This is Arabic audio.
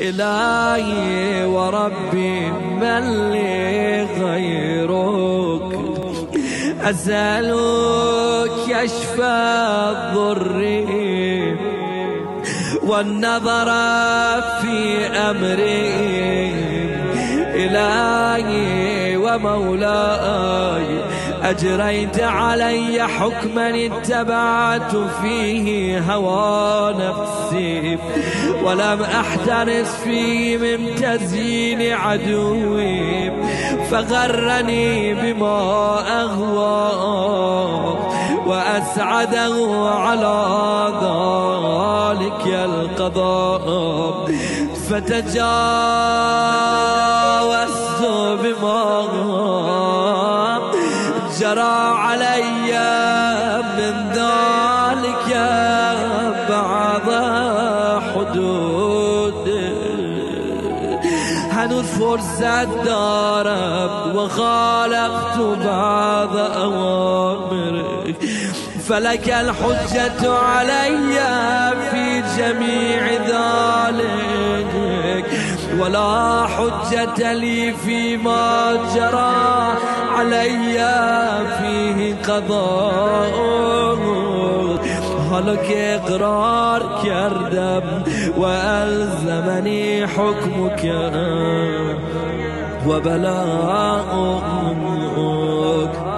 إلهي وربي من لي غيرك، أسألك كشف الضر والنظر في أمري. إلهي ومولاي أجريت علي حكما اتبعت فيه هوى نفسي، ولم أحترس فيه من تزيين عدوي، فغرني بما أغوى وأسعده على ذلك القضاء. فتجاوزت بما جرى علي من ذلك بعض حدود. هنوز فرصت دارم وخالفت بعض أوامرك، فلك الحجة علي في جميع ذلك، ولا حجة لي فيما جرى علي فيه قضاء. حالك اقرار کردم والزمني حكمك وبلاغك.